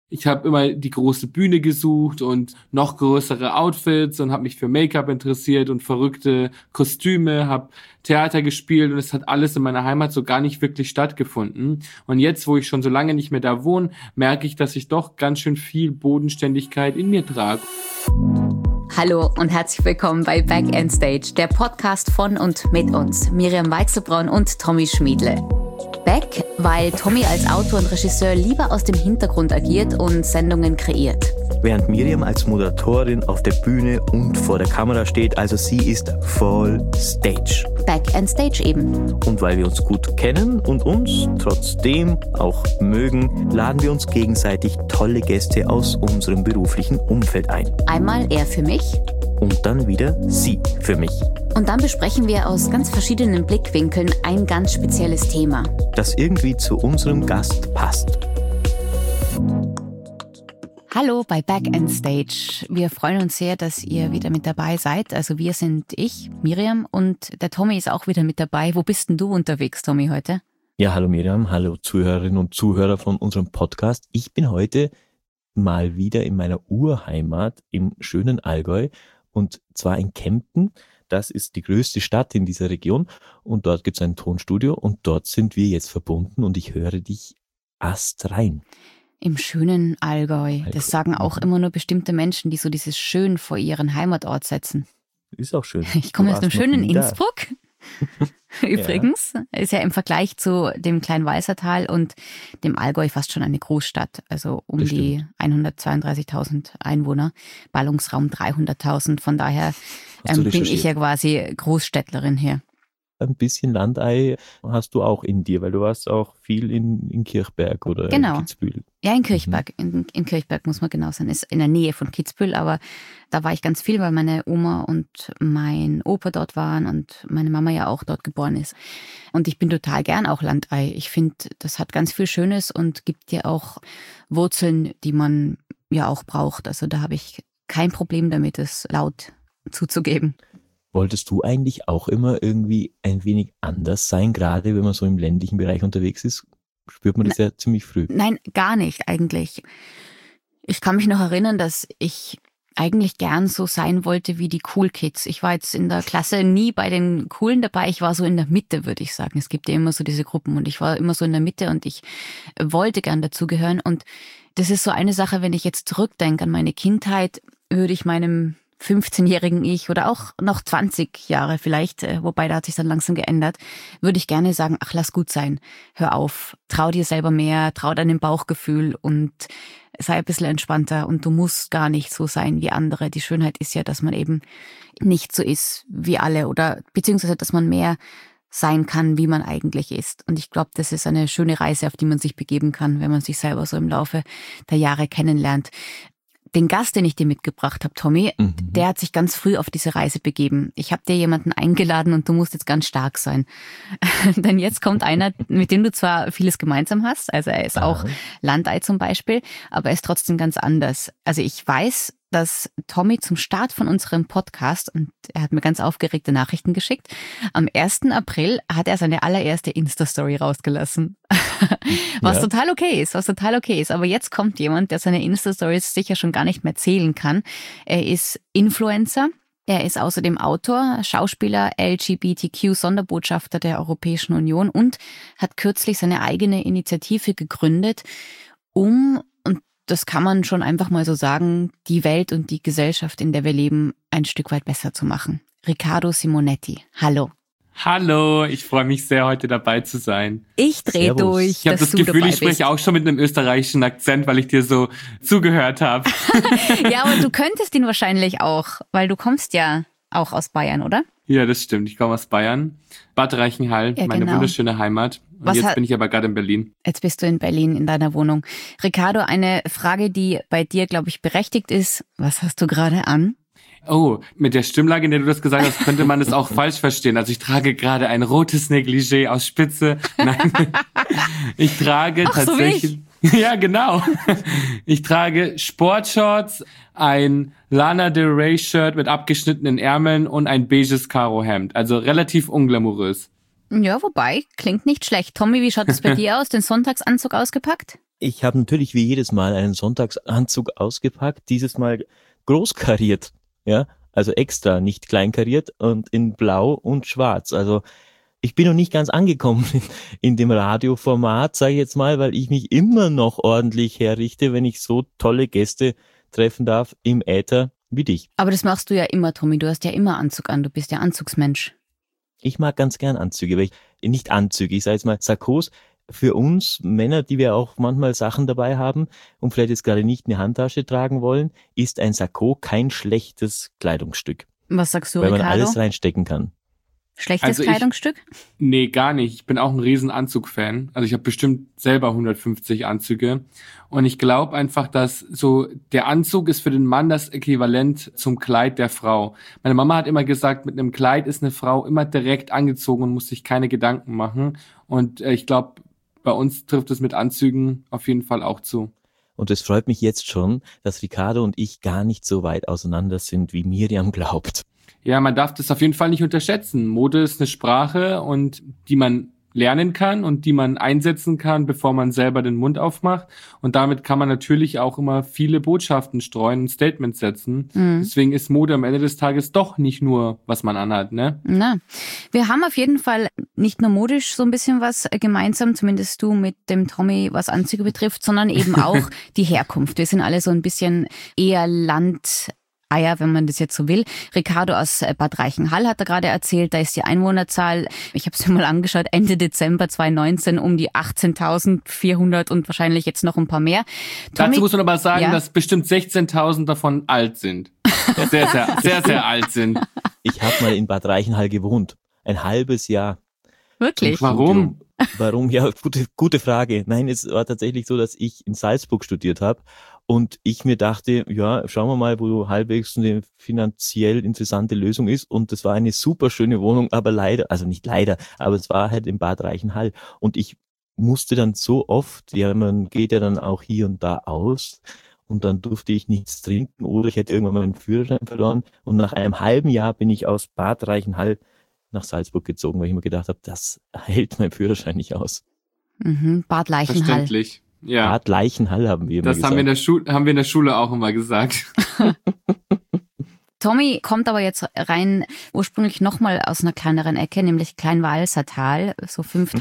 Ich habe immer die große Bühne gesucht und noch größere Outfits und habe mich für Make-up interessiert und verrückte Kostüme, habe Theater gespielt und es hat alles in meiner Heimat so gar nicht wirklich stattgefunden. Und jetzt, wo ich schon so lange nicht mehr da wohne, merke ich, dass ich doch ganz schön viel Bodenständigkeit in mir trage. Hallo und herzlich willkommen bei Back End Stage, der Podcast von und mit uns, Miriam Weichselbraun und Tommy Schmiedle. Back, weil Tommy als Autor und Regisseur lieber aus dem Hintergrund agiert und Sendungen kreiert. Während Miriam als Moderatorin auf der Bühne und vor der Kamera steht, also sie ist voll Stage. Back End Stage eben. Und weil wir uns gut kennen und uns trotzdem auch mögen, laden wir uns gegenseitig tolle Gäste aus unserem beruflichen Umfeld ein. Einmal er für mich. Und dann wieder sie für mich. Und dann besprechen wir aus ganz verschiedenen Blickwinkeln ein ganz spezielles Thema, das irgendwie zu unserem Gast passt. Hallo bei Back End Stage. Wir freuen uns sehr, dass ihr wieder mit dabei seid. Also wir sind ich, Miriam, und der Tommy ist auch wieder mit dabei. Wo bist denn du unterwegs, Tommy, heute? Ja, hallo Miriam, hallo Zuhörerinnen und Zuhörer von unserem Podcast. Ich bin heute mal wieder in meiner Urheimat im schönen Allgäu und zwar in Kempten. Das ist die größte Stadt in dieser Region und dort gibt es ein Tonstudio und dort sind wir jetzt verbunden und ich höre dich astrein. Im schönen Allgäu. Das sagen auch immer nur bestimmte Menschen, die so dieses Schön vor ihren Heimatort setzen. Ist auch schön. Ich komme aus dem schönen Innsbruck. Übrigens, ist ja im Vergleich zu dem kleinen Walsertal und dem Allgäu fast schon eine Großstadt. Also um die 132.000 Einwohner, Ballungsraum 300.000. Von daher bin ich ja quasi Großstädtlerin hier. Ein bisschen Landei hast du auch in dir, weil du warst auch viel in Kirchberg oder in Kitzbühel. Ja, in Kirchberg. In Kirchberg muss man genau sein. Ist in der Nähe von Kitzbühel, aber da war ich ganz viel, weil meine Oma und mein Opa dort waren und meine Mama ja auch dort geboren ist. Und ich bin total gern auch Landei. Ich finde, das hat ganz viel Schönes und gibt dir auch Wurzeln, die man ja auch braucht. Also da habe ich kein Problem damit, es laut zuzugeben. Wolltest du eigentlich auch immer irgendwie ein wenig anders sein, gerade wenn man so im ländlichen Bereich unterwegs ist? Spürt man das ja ziemlich früh. Nein, gar nicht eigentlich. Ich kann mich noch erinnern, dass ich eigentlich gern so sein wollte wie die Cool Kids. Ich war jetzt in der Klasse nie bei den Coolen dabei. Ich war so in der Mitte, würde ich sagen. Es gibt ja immer so diese Gruppen und ich war immer so in der Mitte und ich wollte gern dazugehören. Und das ist so eine Sache, wenn ich jetzt zurückdenke an meine Kindheit, würde ich meinem 15-jährigen Ich oder auch noch 20 Jahre vielleicht, wobei da hat sich dann langsam geändert, würde ich gerne sagen, ach, lass gut sein, hör auf, trau dir selber mehr, trau deinem Bauchgefühl und sei ein bisschen entspannter und du musst gar nicht so sein wie andere. Die Schönheit ist ja, dass man eben nicht so ist wie alle oder beziehungsweise, dass man mehr sein kann, wie man eigentlich ist. Und ich glaube, das ist eine schöne Reise, auf die man sich begeben kann, wenn man sich selber so im Laufe der Jahre kennenlernt. Den Gast, den ich dir mitgebracht habe, Tommy, der hat sich ganz früh auf diese Reise begeben. Ich habe dir jemanden eingeladen und du musst jetzt ganz stark sein. Denn jetzt kommt einer, mit dem du zwar vieles gemeinsam hast, also er ist auch Landei zum Beispiel, aber er ist trotzdem ganz anders. Also ich weiß, dass Tommy zum Start von unserem Podcast, und er hat mir ganz aufgeregte Nachrichten geschickt, am 1. April hat er seine allererste Insta-Story rausgelassen. Was total okay ist. Aber jetzt kommt jemand, der seine Insta-Stories sicher schon gar nicht mehr zählen kann. Er ist Influencer. Er ist außerdem Autor, Schauspieler, LGBTQ-Sonderbotschafter der Europäischen Union und hat kürzlich seine eigene Initiative gegründet, das kann man schon einfach mal so sagen, die Welt und die Gesellschaft, in der wir leben, ein Stück weit besser zu machen. Riccardo Simonetti, hallo. Hallo, ich freue mich sehr, heute dabei zu sein. Ich drehe durch, ich habe das Gefühl, ich spreche auch schon mit einem österreichischen Akzent, weil ich dir so zugehört habe. Ja, aber du könntest ihn wahrscheinlich auch, weil du kommst ja auch aus Bayern, oder? Ja, das stimmt. Ich komme aus Bayern. Bad Reichenhall, meine wunderschöne Heimat. Und jetzt bin ich aber gerade in Berlin. Jetzt bist du in Berlin in deiner Wohnung. Riccardo, eine Frage, die bei dir, glaube ich, berechtigt ist. Was hast du gerade an? Oh, mit der Stimmlage, in der du das gesagt hast, könnte man das auch falsch verstehen. Also ich trage gerade ein rotes Negligé aus Spitze. Nein, ich trage tatsächlich... Ja, genau. Ich trage Sportshorts, ein Lana Del Rey Shirt mit abgeschnittenen Ärmeln und ein beiges Karohemd. Also relativ unglamourös. Ja, wobei, klingt nicht schlecht. Tommy, wie schaut es bei dir aus? Den Sonntagsanzug ausgepackt? Ich habe natürlich wie jedes Mal einen Sonntagsanzug ausgepackt, dieses Mal großkariert, ja, also extra, nicht kleinkariert und in Blau und Schwarz. Also ich bin noch nicht ganz angekommen in dem Radioformat, sage ich jetzt mal, weil ich mich immer noch ordentlich herrichte, wenn ich so tolle Gäste treffen darf im Äther wie dich. Aber das machst du ja immer, Tommy, du hast ja immer Anzug an, du bist ja Anzugsmensch. Ich mag ganz gern Anzüge, weil nicht Anzüge, ich sage jetzt mal Sakkos. Für uns Männer, die wir auch manchmal Sachen dabei haben und vielleicht jetzt gerade nicht eine Handtasche tragen wollen, ist ein Sakko kein schlechtes Kleidungsstück. Was sagst du, Ricardo? Weil man alles reinstecken kann. Schlechtes Kleidungsstück? Nee, gar nicht. Ich bin auch ein riesen Anzug-Fan. Also ich habe bestimmt selber 150 Anzüge. Und ich glaube einfach, dass so der Anzug ist für den Mann das Äquivalent zum Kleid der Frau. Meine Mama hat immer gesagt, mit einem Kleid ist eine Frau immer direkt angezogen und muss sich keine Gedanken machen. Und ich glaube, bei uns trifft es mit Anzügen auf jeden Fall auch zu. Und es freut mich jetzt schon, dass Ricardo und ich gar nicht so weit auseinander sind, wie Miriam glaubt. Ja, man darf das auf jeden Fall nicht unterschätzen. Mode ist eine Sprache und die man lernen kann und die man einsetzen kann, bevor man selber den Mund aufmacht. Und damit kann man natürlich auch immer viele Botschaften streuen und Statements setzen. Mhm. Deswegen ist Mode am Ende des Tages doch nicht nur, was man anhat, ne? Na, wir haben auf jeden Fall nicht nur modisch so ein bisschen was gemeinsam, zumindest du mit dem Tommy, was Anzüge betrifft, sondern eben auch die Herkunft. Wir sind alle so ein bisschen eher Eier, wenn man das jetzt so will. Ricardo aus Bad Reichenhall hat er gerade erzählt, da ist die Einwohnerzahl, ich habe es mir mal angeschaut, Ende Dezember 2019 um die 18.400 und wahrscheinlich jetzt noch ein paar mehr. Tommy, dazu muss man aber sagen, dass bestimmt 16.000 davon alt sind. Sehr, sehr, sehr alt sind. Ich habe mal in Bad Reichenhall gewohnt. Ein halbes Jahr. Wirklich? Warum? Warum? Ja, gute Frage. Nein, es war tatsächlich so, dass ich in Salzburg studiert habe und ich mir dachte, ja, schauen wir mal, wo halbwegs eine finanziell interessante Lösung ist. Und das war eine super schöne Wohnung, aber leider, also nicht leider, aber es war halt in Bad Reichenhall. Und ich musste dann so oft, ja, man geht ja dann auch hier und da aus und dann durfte ich nichts trinken oder ich hätte irgendwann meinen Führerschein verloren. Und nach einem halben Jahr bin ich aus Bad Reichenhall nach Salzburg gezogen, weil ich mir gedacht habe, das hält mein Führerschein nicht aus. Mhm, Bad Leichenhall. Verständlich. Ja. Bad Leichenhall haben wir immer gesagt. Das haben wir in der Schule auch immer gesagt. Tommy kommt aber jetzt rein ursprünglich nochmal aus einer kleineren Ecke, nämlich Kleinwalsertal. So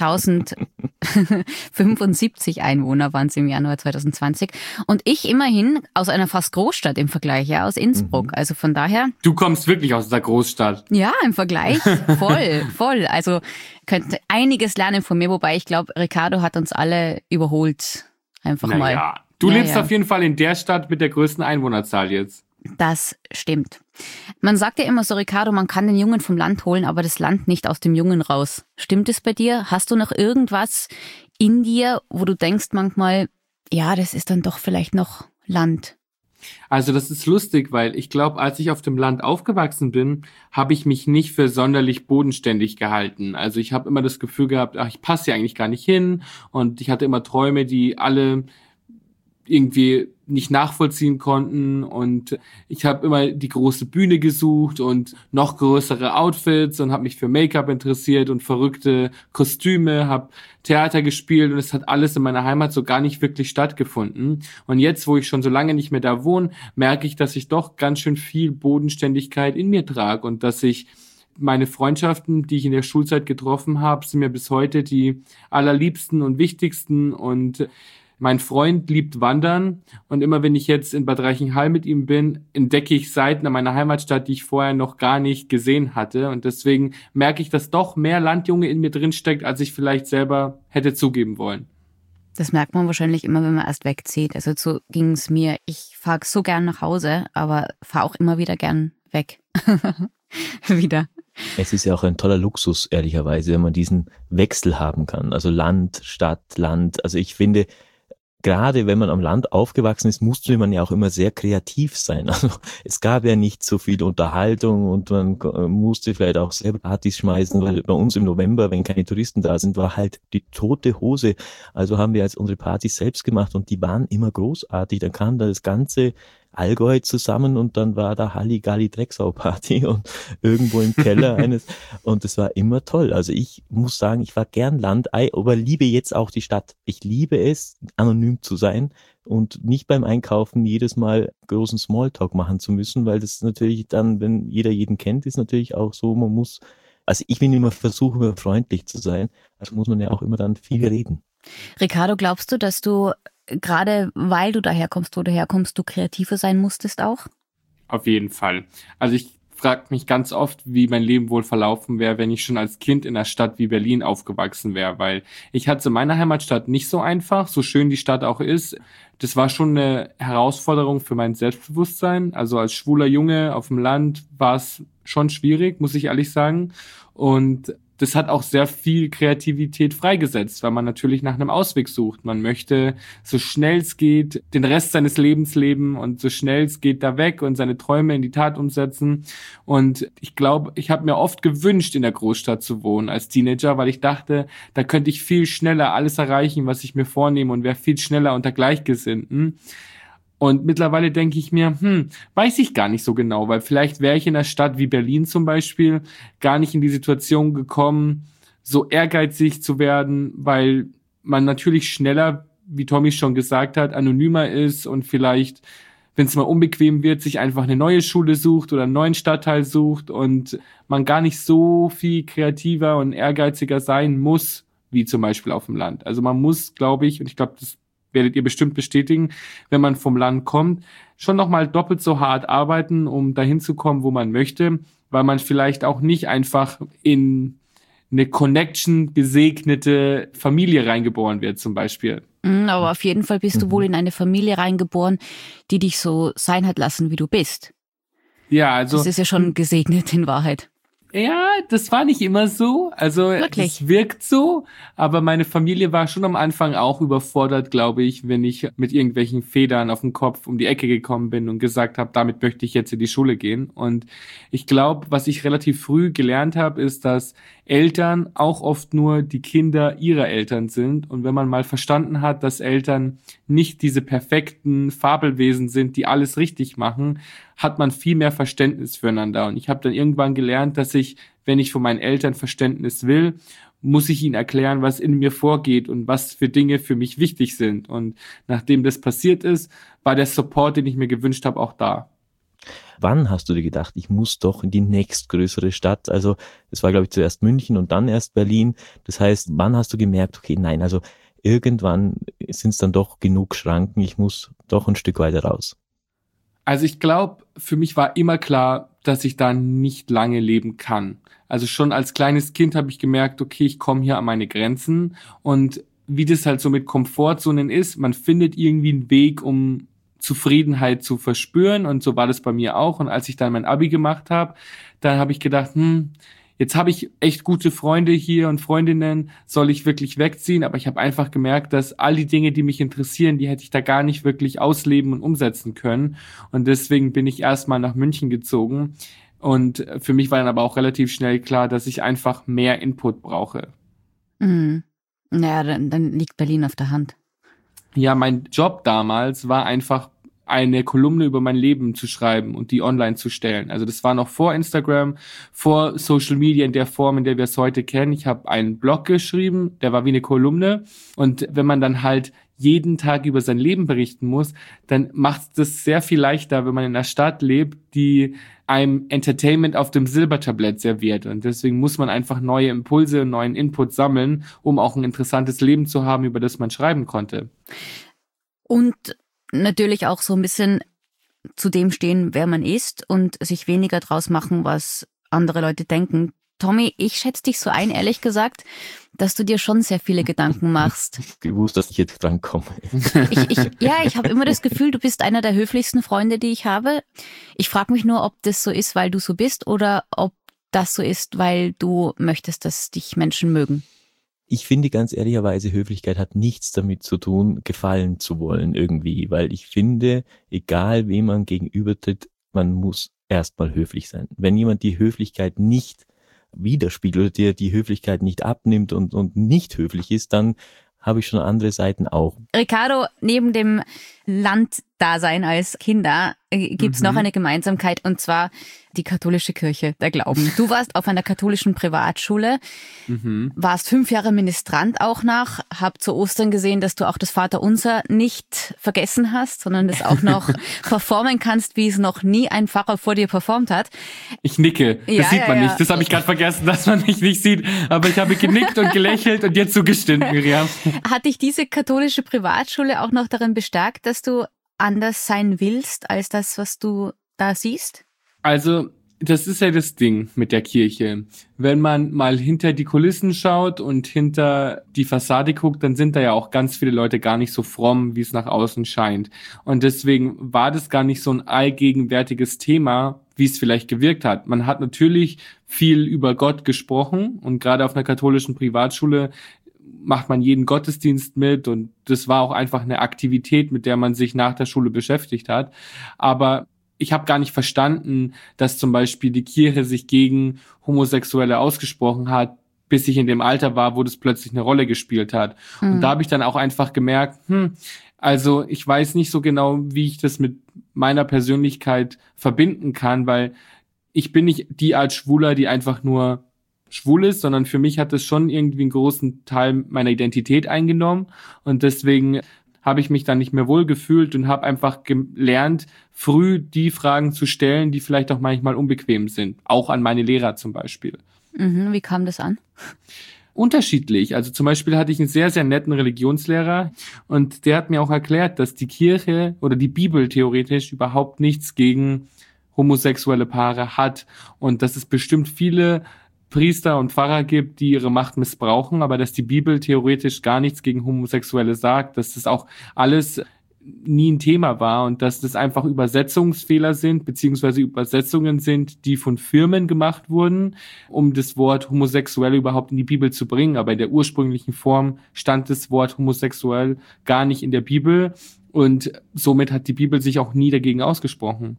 5.075 Einwohner waren es im Januar 2020. Und ich immerhin aus einer fast Großstadt im Vergleich, ja, aus Innsbruck. Also von daher. Du kommst wirklich aus der Großstadt. Ja, im Vergleich voll. Also könnte einiges lernen von mir, wobei ich glaube, Ricardo hat uns alle überholt. Einfach mal. Ja, du lebst auf jeden Fall in der Stadt mit der größten Einwohnerzahl jetzt. Das stimmt. Man sagt ja immer so, Ricardo, man kann den Jungen vom Land holen, aber das Land nicht aus dem Jungen raus. Stimmt es bei dir? Hast du noch irgendwas in dir, wo du denkst manchmal, ja, das ist dann doch vielleicht noch Land? Also das ist lustig, weil ich glaube, als ich auf dem Land aufgewachsen bin, habe ich mich nicht für sonderlich bodenständig gehalten. Also ich habe immer das Gefühl gehabt, ich passe hier eigentlich gar nicht hin und ich hatte immer Träume, die alle irgendwie nicht nachvollziehen konnten und ich habe immer die große Bühne gesucht und noch größere Outfits und habe mich für Make-up interessiert und verrückte Kostüme, habe Theater gespielt und es hat alles in meiner Heimat so gar nicht wirklich stattgefunden. Und jetzt, wo ich schon so lange nicht mehr da wohne, merke ich, dass ich doch ganz schön viel Bodenständigkeit in mir trage und dass ich meine Freundschaften, die ich in der Schulzeit getroffen habe, sind mir bis heute die allerliebsten und wichtigsten und mein Freund liebt Wandern und immer wenn ich jetzt in Bad Reichenhall mit ihm bin, entdecke ich Seiten an meiner Heimatstadt, die ich vorher noch gar nicht gesehen hatte. Und deswegen merke ich, dass doch mehr Landjunge in mir drin steckt, als ich vielleicht selber hätte zugeben wollen. Das merkt man wahrscheinlich immer, wenn man erst wegzieht. Also so ging es mir. Ich fahre so gern nach Hause, aber fahre auch immer wieder gern weg. Wieder. Es ist ja auch ein toller Luxus, ehrlicherweise, wenn man diesen Wechsel haben kann. Also Land, Stadt, Land. Also ich finde, gerade wenn man am Land aufgewachsen ist, musste man ja auch immer sehr kreativ sein. Also es gab ja nicht so viel Unterhaltung und man musste vielleicht auch selber Partys schmeißen, weil bei uns im November, wenn keine Touristen da sind, war halt die tote Hose. Also haben wir jetzt unsere Partys selbst gemacht und die waren immer großartig. Dann kam da das ganze Allgäu zusammen und dann war da Halligalli-Drecksau-Party und irgendwo im Keller eines und es war immer toll. Also ich muss sagen, ich war gern Landei, aber liebe jetzt auch die Stadt. Ich liebe es, anonym zu sein und nicht beim Einkaufen jedes Mal großen Smalltalk machen zu müssen, weil das natürlich dann, wenn jeder jeden kennt, ist natürlich auch so, man muss, also ich will immer versuchen, immer freundlich zu sein, also muss man ja auch immer dann viel reden. Ricardo, glaubst du, dass du gerade weil du daherkommst, wo du herkommst, du kreativer sein musstest auch? Auf jeden Fall. Also ich frage mich ganz oft, wie mein Leben wohl verlaufen wäre, wenn ich schon als Kind in einer Stadt wie Berlin aufgewachsen wäre, weil ich hatte meine Heimatstadt nicht so einfach, so schön die Stadt auch ist. Das war schon eine Herausforderung für mein Selbstbewusstsein. Also als schwuler Junge auf dem Land war es schon schwierig, muss ich ehrlich sagen. Und das hat auch sehr viel Kreativität freigesetzt, weil man natürlich nach einem Ausweg sucht. Man möchte so schnell es geht den Rest seines Lebens leben und so schnell es geht da weg und seine Träume in die Tat umsetzen. Und ich glaube, ich habe mir oft gewünscht, in der Großstadt zu wohnen als Teenager, weil ich dachte, da könnte ich viel schneller alles erreichen, was ich mir vornehme und wäre viel schneller unter Gleichgesinnten. Und mittlerweile denke ich mir, weiß ich gar nicht so genau, weil vielleicht wäre ich in einer Stadt wie Berlin zum Beispiel gar nicht in die Situation gekommen, so ehrgeizig zu werden, weil man natürlich schneller, wie Tommy schon gesagt hat, anonymer ist und vielleicht, wenn es mal unbequem wird, sich einfach eine neue Schule sucht oder einen neuen Stadtteil sucht und man gar nicht so viel kreativer und ehrgeiziger sein muss, wie zum Beispiel auf dem Land. Also man muss, glaube ich, und ich glaube, das werdet ihr bestimmt bestätigen, wenn man vom Land kommt, schon nochmal doppelt so hart arbeiten, um dahin zu kommen, wo man möchte, weil man vielleicht auch nicht einfach in eine Connection gesegnete Familie reingeboren wird zum Beispiel. Aber auf jeden Fall bist du wohl in eine Familie reingeboren, die dich so sein hat lassen, wie du bist. Ja, also. Das ist ja schon gesegnet in Wahrheit. Ja, das war nicht immer so. Also es wirkt so, aber meine Familie war schon am Anfang auch überfordert, glaube ich, wenn ich mit irgendwelchen Federn auf dem Kopf um die Ecke gekommen bin und gesagt habe, damit möchte ich jetzt in die Schule gehen. Und ich glaube, was ich relativ früh gelernt habe, ist, dass Eltern auch oft nur die Kinder ihrer Eltern sind. Und wenn man mal verstanden hat, dass Eltern nicht diese perfekten Fabelwesen sind, die alles richtig machen, hat man viel mehr Verständnis füreinander. Und ich habe dann irgendwann gelernt, dass ich, wenn ich von meinen Eltern Verständnis will, muss ich ihnen erklären, was in mir vorgeht und was für Dinge für mich wichtig sind. Und nachdem das passiert ist, war der Support, den ich mir gewünscht habe, auch da. Wann hast du dir gedacht, ich muss doch in die nächstgrößere Stadt? Also es war, glaube ich, zuerst München und dann erst Berlin. Das heißt, wann hast du gemerkt, okay, nein, also irgendwann sind es dann doch genug Schranken, ich muss doch ein Stück weiter raus? Also ich glaube, für mich war immer klar, dass ich da nicht lange leben kann. Also schon als kleines Kind habe ich gemerkt, okay, ich komme hier an meine Grenzen. Und wie das halt so mit Komfortzonen ist, man findet irgendwie einen Weg, um Zufriedenheit zu verspüren. Und so war das bei mir auch. Und als ich dann mein Abi gemacht habe, dann habe ich gedacht, jetzt habe ich echt gute Freunde hier und Freundinnen, soll ich wirklich wegziehen? Aber ich habe einfach gemerkt, dass all die Dinge, die mich interessieren, die hätte ich da gar nicht wirklich ausleben und umsetzen können. Und deswegen bin ich erstmal nach München gezogen. Und für mich war dann aber auch relativ schnell klar, dass ich einfach mehr Input brauche. Mhm. Naja, dann liegt Berlin auf der Hand. Ja, mein Job damals war einfach, eine Kolumne über mein Leben zu schreiben und die online zu stellen. Also das war noch vor Instagram, vor Social Media in der Form, in der wir es heute kennen. Ich habe einen Blog geschrieben, der war wie eine Kolumne. Und wenn man dann halt jeden Tag über sein Leben berichten muss, dann macht es das sehr viel leichter, wenn man in einer Stadt lebt, die einem Entertainment auf dem Silbertablett serviert. Und deswegen muss man einfach neue Impulse und neuen Input sammeln, um auch ein interessantes Leben zu haben, über das man schreiben konnte. Und natürlich auch so ein bisschen zu dem stehen, wer man ist und sich weniger draus machen, was andere Leute denken. Tommy, ich schätze dich so ein, ehrlich gesagt, dass du dir schon sehr viele Gedanken machst. Ich gewusst, dass ich jetzt dran komme. Ich habe immer das Gefühl, du bist einer der höflichsten Freunde, die ich habe. Ich frage mich nur, ob das so ist, weil du so bist oder ob das so ist, weil du möchtest, dass dich Menschen mögen. Ich finde ganz ehrlicherweise, Höflichkeit hat nichts damit zu tun, gefallen zu wollen irgendwie, weil ich finde, egal wem man gegenübertritt, man muss erstmal höflich sein. Wenn jemand die Höflichkeit nicht widerspiegelt oder dir die Höflichkeit nicht abnimmt und nicht höflich ist, dann habe ich schon andere Seiten auch. Ricardo, neben dem Landdasein als Kinder gibt's noch eine Gemeinsamkeit, und zwar die katholische Kirche, der Glauben. Du warst auf einer katholischen Privatschule, warst 5 Jahre Ministrant auch nach, hab zu Ostern gesehen, dass du auch das Vaterunser nicht vergessen hast, sondern das auch noch performen kannst, wie es noch nie ein Pfarrer vor dir performt hat. Ich nicke, das sieht man nicht, das habe ich gerade vergessen, dass man mich nicht sieht, aber ich habe genickt und gelächelt und dir zugestimmt, Miriam. Hat dich diese katholische Privatschule auch noch darin bestärkt, dass du anders sein willst als das, was du da siehst? Also, das ist ja das Ding mit der Kirche. Wenn man mal hinter die Kulissen schaut und hinter die Fassade guckt, dann sind da ja auch ganz viele Leute gar nicht so fromm, wie es nach außen scheint. Und deswegen war das gar nicht so ein allgegenwärtiges Thema, wie es vielleicht gewirkt hat. Man hat natürlich viel über Gott gesprochen und gerade auf einer katholischen Privatschule macht man jeden Gottesdienst mit und das war auch einfach eine Aktivität, mit der man sich nach der Schule beschäftigt hat. Aber ich habe gar nicht verstanden, dass zum Beispiel die Kirche sich gegen Homosexuelle ausgesprochen hat, bis ich in dem Alter war, wo das plötzlich eine Rolle gespielt hat. Und da habe ich dann auch einfach gemerkt, also ich weiß nicht so genau, wie ich das mit meiner Persönlichkeit verbinden kann, weil ich bin nicht die Art Schwuler, die einfach nur schwul ist, sondern für mich hat das schon irgendwie einen großen Teil meiner Identität eingenommen und deswegen habe ich mich dann nicht mehr wohl gefühlt und habe einfach gelernt, früh die Fragen zu stellen, die vielleicht auch manchmal unbequem sind. Auch an meine Lehrer zum Beispiel. Wie kam das an? Unterschiedlich. Also zum Beispiel hatte ich einen sehr, sehr netten Religionslehrer und der hat mir auch erklärt, dass die Kirche oder die Bibel theoretisch überhaupt nichts gegen homosexuelle Paare hat und dass es bestimmt viele Priester und Pfarrer gibt, die ihre Macht missbrauchen, aber dass die Bibel theoretisch gar nichts gegen Homosexuelle sagt, dass das auch alles nie ein Thema war und dass das einfach Übersetzungsfehler sind, beziehungsweise Übersetzungen sind, die von Firmen gemacht wurden, um das Wort Homosexuelle überhaupt in die Bibel zu bringen. Aber in der ursprünglichen Form stand das Wort homosexuell gar nicht in der Bibel und somit hat die Bibel sich auch nie dagegen ausgesprochen.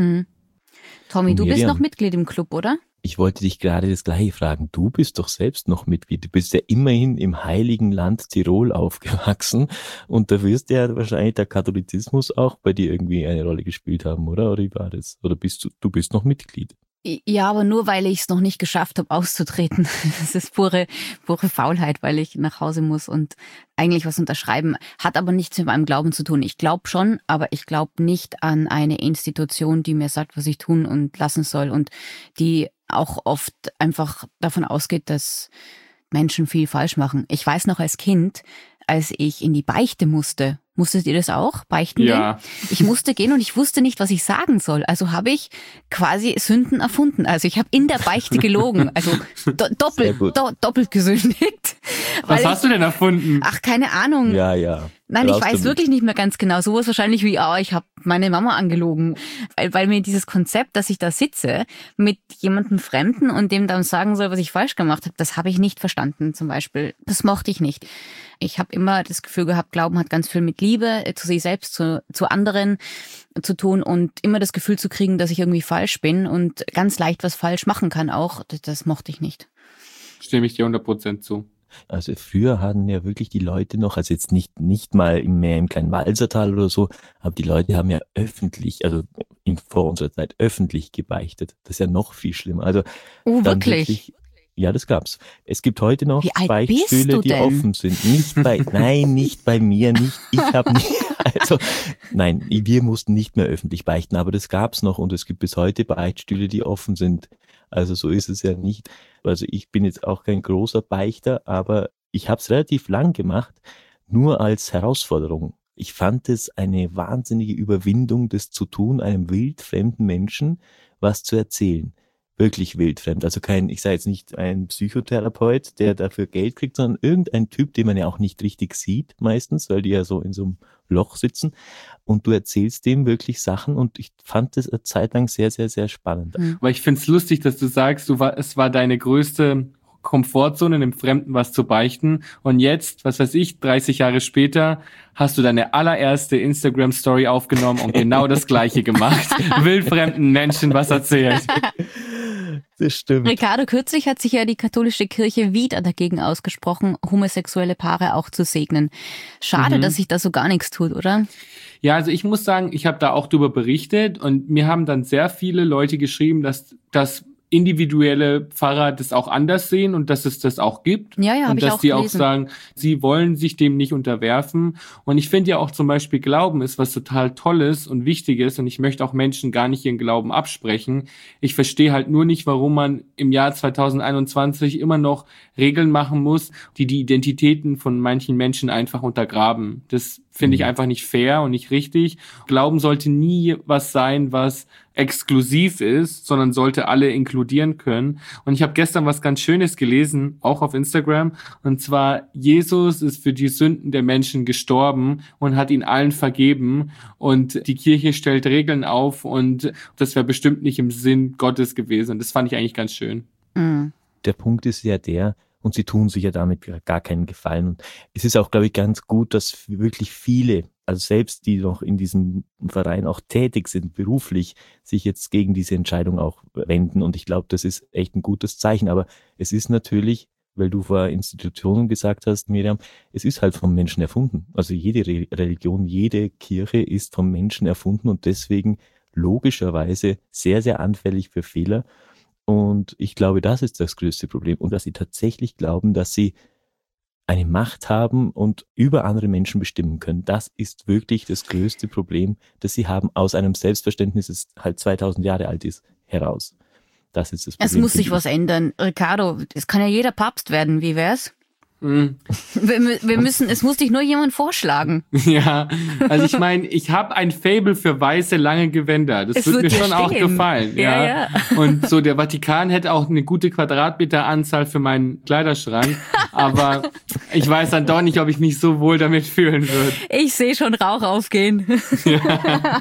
Tommy, du bist noch Mitglied im Club, oder? Ich wollte dich gerade das Gleiche fragen. Du bist doch selbst noch Mitglied. Du bist ja immerhin im heiligen Land Tirol aufgewachsen und da wirst ja wahrscheinlich der Katholizismus auch bei dir irgendwie eine Rolle gespielt haben, oder? Oder wie war das? Oder du bist noch Mitglied? Ja, aber nur, weil ich es noch nicht geschafft habe, auszutreten. Das ist pure Faulheit, weil ich nach Hause muss und eigentlich was unterschreiben. Hat aber nichts mit meinem Glauben zu tun. Ich glaube schon, aber ich glaube nicht an eine Institution, die mir sagt, was ich tun und lassen soll und die auch oft einfach davon ausgeht, dass Menschen viel falsch machen. Ich weiß noch als Kind, als ich in die Beichte musste. Musstet ihr das auch? Beichten gehen? Ich musste gehen und ich wusste nicht, was ich sagen soll. Also habe ich quasi Sünden erfunden. Also ich habe in der Beichte gelogen. Also doppelt gesündigt. Was hast du denn erfunden? Ach, keine Ahnung. Ja. Nein, ich weiß wirklich nicht mehr ganz genau. Sowas wahrscheinlich wie, ich habe meine Mama angelogen. Weil mir dieses Konzept, dass ich da sitze mit jemandem Fremden und dem dann sagen soll, was ich falsch gemacht habe, das habe ich nicht verstanden zum Beispiel. Das mochte ich nicht. Ich habe immer das Gefühl gehabt, Glauben hat ganz viel mit Liebe zu sich selbst, zu anderen zu tun und immer das Gefühl zu kriegen, dass ich irgendwie falsch bin und ganz leicht was falsch machen kann auch. Das mochte ich nicht. Stimme ich dir 100% zu. Also früher hatten ja wirklich die Leute noch, also jetzt nicht mal mehr im kleinen Walsertal oder so, aber die Leute haben ja öffentlich, also vor unserer Zeit öffentlich gebeichtet. Das ist ja noch viel schlimmer. Also wirklich? Ja, das gab's. Es gibt heute noch Beichtstühle, die offen sind. Nicht bei mir, wir mussten nicht mehr öffentlich beichten, aber das gab's noch und es gibt bis heute Beichtstühle, die offen sind. Also so ist es ja nicht. Also ich bin jetzt auch kein großer Beichter, aber ich habe es relativ lang gemacht, nur als Herausforderung. Ich fand es eine wahnsinnige Überwindung, das zu tun, einem wildfremden Menschen was zu erzählen. Wirklich wildfremd. Also ich sage jetzt nicht ein Psychotherapeut, der dafür Geld kriegt, sondern irgendein Typ, den man ja auch nicht richtig sieht meistens, weil die ja so in so einem Loch sitzen und du erzählst dem wirklich Sachen und ich fand das eine Zeit lang sehr, sehr, sehr spannend. Aber ich find's lustig, dass du sagst, es war deine größte Komfortzone, dem Fremden was zu beichten und jetzt, 30 Jahre später, hast du deine allererste Instagram-Story aufgenommen und genau das Gleiche gemacht. Wildfremden Menschen was erzählt. Das stimmt. Ricardo, kürzlich hat sich ja die katholische Kirche wieder dagegen ausgesprochen, homosexuelle Paare auch zu segnen. Schade, dass sich da so gar nichts tut, oder? Ja, also ich muss sagen, ich habe da auch drüber berichtet und mir haben dann sehr viele Leute geschrieben, dass individuelle Pfarrer das auch anders sehen und dass es das auch gibt. Ja, und dass die auch sagen, sie wollen sich dem nicht unterwerfen. Und ich finde ja auch zum Beispiel, Glauben ist was total Tolles und Wichtiges und ich möchte auch Menschen gar nicht ihren Glauben absprechen. Ich verstehe halt nur nicht, warum man im Jahr 2021 immer noch Regeln machen muss, die Identitäten von manchen Menschen einfach untergraben. Das finde ich einfach nicht fair und nicht richtig. Glauben sollte nie was sein, was exklusiv ist, sondern sollte alle inkludieren können. Und ich habe gestern was ganz Schönes gelesen, auch auf Instagram, und zwar: Jesus ist für die Sünden der Menschen gestorben und hat ihnen allen vergeben und die Kirche stellt Regeln auf und das wäre bestimmt nicht im Sinn Gottes gewesen. Und das fand ich eigentlich ganz schön. Mhm. Der Punkt ist ja der, und sie tun sich ja damit gar keinen Gefallen. Und es ist auch, glaube ich, ganz gut, dass wirklich viele, also selbst die noch in diesem Verein auch tätig sind, beruflich, sich jetzt gegen diese Entscheidung auch wenden. Und ich glaube, das ist echt ein gutes Zeichen. Aber es ist natürlich, weil du vor Institutionen gesagt hast, Miriam, es ist halt vom Menschen erfunden. Also jede Religion, jede Kirche ist vom Menschen erfunden und deswegen logischerweise sehr, sehr anfällig für Fehler. Und ich glaube, das ist das größte Problem. Und dass sie tatsächlich glauben, dass sie eine Macht haben und über andere Menschen bestimmen können. Das ist wirklich das größte Problem, das sie haben, aus einem Selbstverständnis, das halt 2000 Jahre alt ist, heraus. Das ist das Problem. Es muss sich was ändern. Ricardo, es kann ja jeder Papst werden. Wie wär's? Es muss dich nur jemand vorschlagen. Ja, also ich meine, ich habe ein Faible für weiße, lange Gewänder. Das wird mir schon auch gefallen. Ja. Und so der Vatikan hätte auch eine gute Quadratmeteranzahl für meinen Kleiderschrank. Aber ich weiß dann doch nicht, ob ich mich so wohl damit fühlen würde. Ich sehe schon Rauch aufgehen. Ja.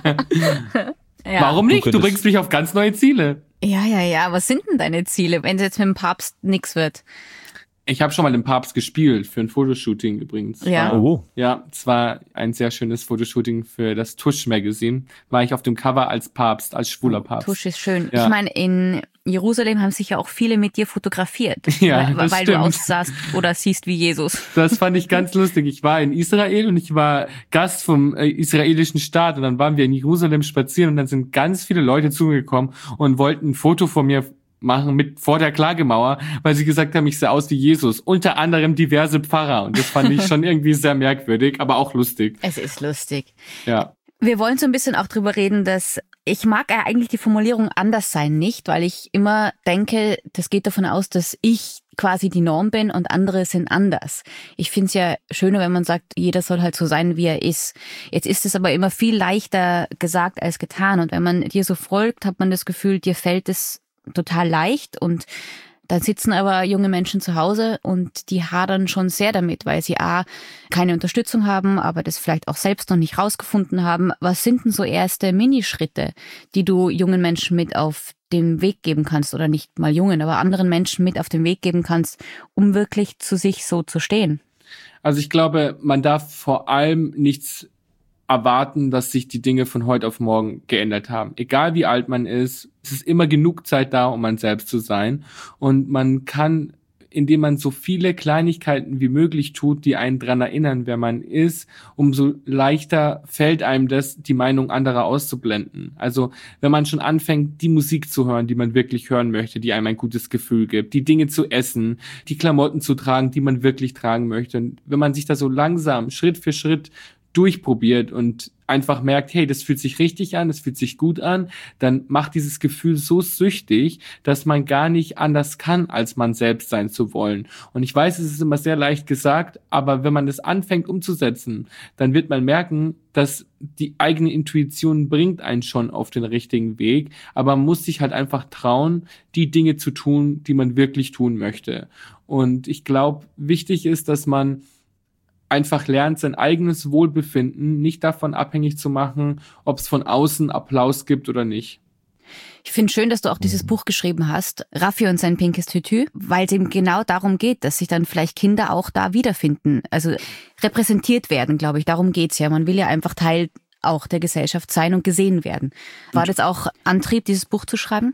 Ja. Warum nicht? Du bringst mich auf ganz neue Ziele. Ja. Was sind denn deine Ziele, wenn es jetzt mit dem Papst nichts wird? Ich habe schon mal den Papst gespielt, für ein Fotoshooting übrigens. Ja. Ja, es war ein sehr schönes Fotoshooting für das Tusch-Magazin. War ich auf dem Cover als Papst, als schwuler Papst. Tusch ist schön. Ja. Ich meine, in Jerusalem haben sich ja auch viele mit dir fotografiert. Ja, weil stimmt. du aussahst oder siehst wie Jesus. Das fand ich ganz lustig. Ich war in Israel und ich war Gast vom israelischen Staat und dann waren wir in Jerusalem spazieren und dann sind ganz viele Leute zu mir gekommen und wollten ein Foto von mir machen mit vor der Klagemauer, weil sie gesagt haben, ich sehe aus wie Jesus. Unter anderem diverse Pfarrer. Und das fand ich schon irgendwie sehr merkwürdig, aber auch lustig. Es ist lustig. Ja. Wir wollen so ein bisschen auch drüber reden, dass ich mag ja eigentlich die Formulierung anders sein nicht, weil ich immer denke, das geht davon aus, dass ich quasi die Norm bin und andere sind anders. Ich finde es ja schöner, wenn man sagt, jeder soll halt so sein, wie er ist. Jetzt ist es aber immer viel leichter gesagt als getan. Und wenn man dir so folgt, hat man das Gefühl, dir fällt es total leicht und dann sitzen aber junge Menschen zu Hause und die hadern schon sehr damit, weil sie keine Unterstützung haben, aber das vielleicht auch selbst noch nicht rausgefunden haben. Was sind denn so erste Minischritte, die du jungen Menschen mit auf den Weg geben kannst oder nicht mal jungen, aber anderen Menschen mit auf den Weg geben kannst, um wirklich zu sich so zu stehen? Also ich glaube, man darf vor allem nichts erwarten, dass sich die Dinge von heute auf morgen geändert haben. Egal wie alt man ist, es ist immer genug Zeit da, um man selbst zu sein. Und man kann, indem man so viele Kleinigkeiten wie möglich tut, die einen dran erinnern, wer man ist, umso leichter fällt einem das, die Meinung anderer auszublenden. Also wenn man schon anfängt, die Musik zu hören, die man wirklich hören möchte, die einem ein gutes Gefühl gibt, die Dinge zu essen, die Klamotten zu tragen, die man wirklich tragen möchte. Und wenn man sich da so langsam, Schritt für Schritt durchprobiert und einfach merkt, hey, das fühlt sich richtig an, das fühlt sich gut an, dann macht dieses Gefühl so süchtig, dass man gar nicht anders kann, als man selbst sein zu wollen. Und ich weiß, es ist immer sehr leicht gesagt, aber wenn man das anfängt umzusetzen, dann wird man merken, dass die eigene Intuition bringt einen schon auf den richtigen Weg, aber man muss sich halt einfach trauen, die Dinge zu tun, die man wirklich tun möchte. Und ich glaube, wichtig ist, dass man einfach lernt, sein eigenes Wohlbefinden nicht davon abhängig zu machen, ob es von außen Applaus gibt oder nicht. Ich finde schön, dass du auch dieses Buch geschrieben hast, Raffi und sein pinkes Tütü, weil es eben genau darum geht, dass sich dann vielleicht Kinder auch da wiederfinden, also repräsentiert werden, glaube ich. Darum geht's ja. Man will ja einfach Teil auch der Gesellschaft sein und gesehen werden. War das auch Antrieb, dieses Buch zu schreiben?